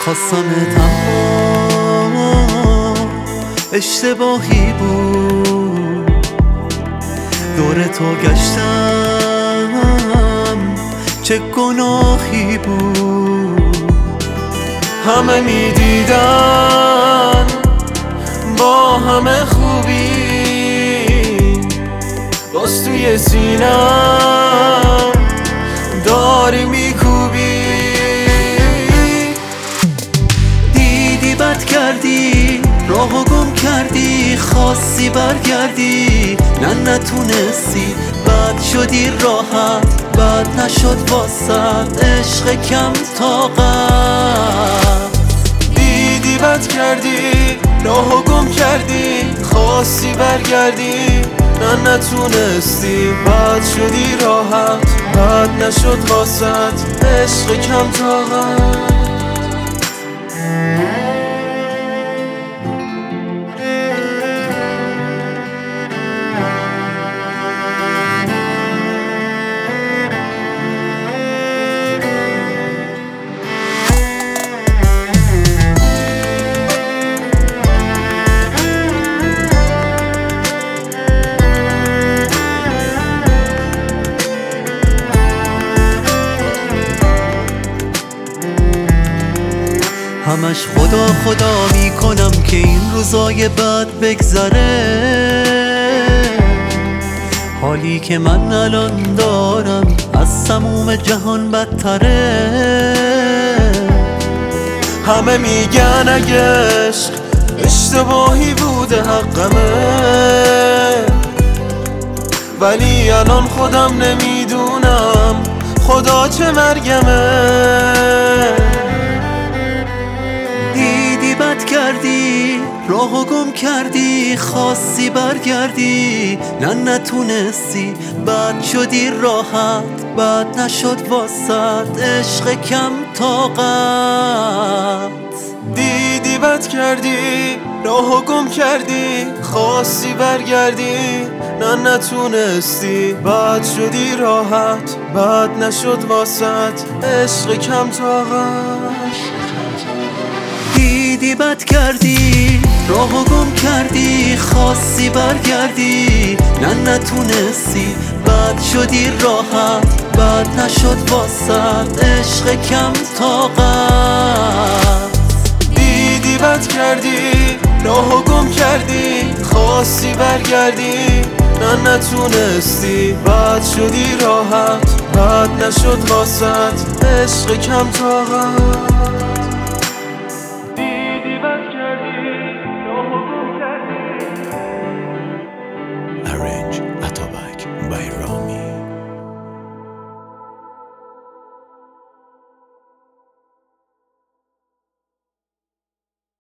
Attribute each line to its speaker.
Speaker 1: خواستمت اما اشتباهی بود، دور تو گشتم چه گناهی بود. همه میدیدن با همه خوبی، باز توی سینم داری میکوبی. دیدی بد کردی، راهو گم کردی، خواستی برگردی نتونستی، بد شدی راحت، بد نشد واسط عشق کم طاقت. دیدی بد کردی، راهو گم کردی، خواستی برگردی نتونستی، بد شدی راحت، بد نشد واسط عشق کم طاقت. همش خدا خدا میکنم که این روزای بد بگذره، حالی که من الان دارم از تموم جهان بدتره. همه میگن اگه عشق اشتباهی بوده حقمه، ولی الان خودم نمیدونم خدا چه مرگمه. بد کردی، راهو گم کردی، خواستی برگردی نتونستی، بد شدی راحت، بد نشد واسط عشق کم طاقت. دیدی بد کردی، راهو گم کردی، خواستی برگردی نتونستی، بد شدی راحت، بد نشد واسط عشق کم طاقت. دیدی بد کردی، راهو گم کردی، خواستی برگردی نتونستی، بد شدی راحت، بد نشد واسط عشق کم طاقت. دیدی بد کردی، راهو گم کردی، خواستی برگردی نتونستی، بد شدی راحت، بد نشد واسط عشق کم طاقت.